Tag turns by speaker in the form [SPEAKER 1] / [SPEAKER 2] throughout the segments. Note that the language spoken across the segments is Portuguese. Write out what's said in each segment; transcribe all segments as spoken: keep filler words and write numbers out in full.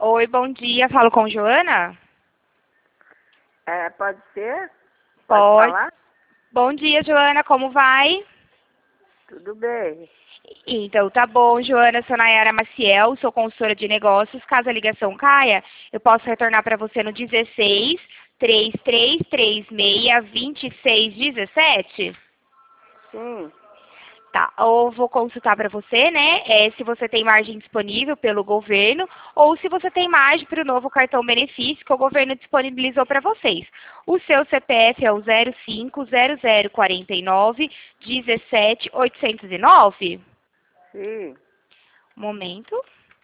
[SPEAKER 1] Oi, bom dia. Falo com Joana?
[SPEAKER 2] É, pode ser? Pode
[SPEAKER 1] Pode.
[SPEAKER 2] falar?
[SPEAKER 1] Bom dia, Joana. Como vai?
[SPEAKER 2] Tudo bem.
[SPEAKER 1] Então, tá bom, Joana. Sou Nayara Maciel, sou consultora de negócios. Caso a ligação caia, eu posso retornar para você no dezesseis, três três três seis, vinte e seis dezessete?
[SPEAKER 2] Sim.
[SPEAKER 1] Tá, ou vou consultar para você, né, é, se você tem margem disponível pelo governo ou se você tem margem para o novo cartão benefício que o governo disponibilizou para vocês. O seu C P F é o zero cinco zero zero quatro nove um sete oito zero nove?
[SPEAKER 2] Sim.
[SPEAKER 1] Um momento.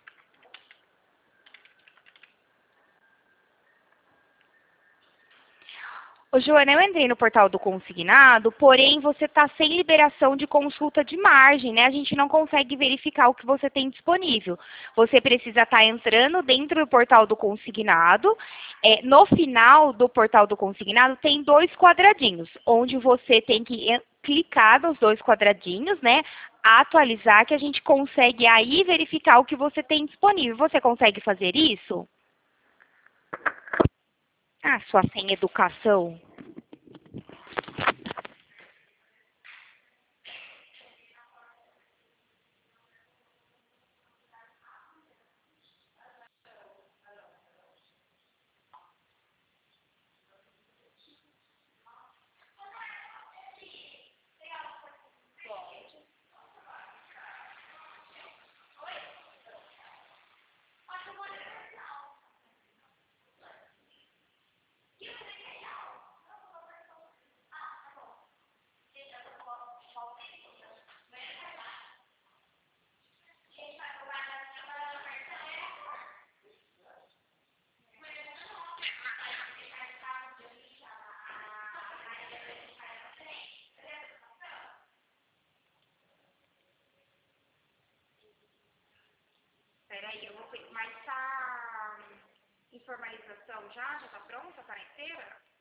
[SPEAKER 1] Ô, Joana, eu entrei no portal do consignado, porém você está sem liberação de consulta de margem, né? A gente não consegue verificar o que você tem disponível. Você precisa estar entrando dentro do portal do consignado. É, no final do portal do consignado tem dois quadradinhos, onde você tem que en- clicar nos dois quadradinhos, né? Atualizar, que a gente consegue aí verificar o que você tem disponível. Você consegue fazer isso? Ah, sua sem educação. Peraí, eu vou ter. Mas tá em formalização já? Já tá pronta? Tá inteira?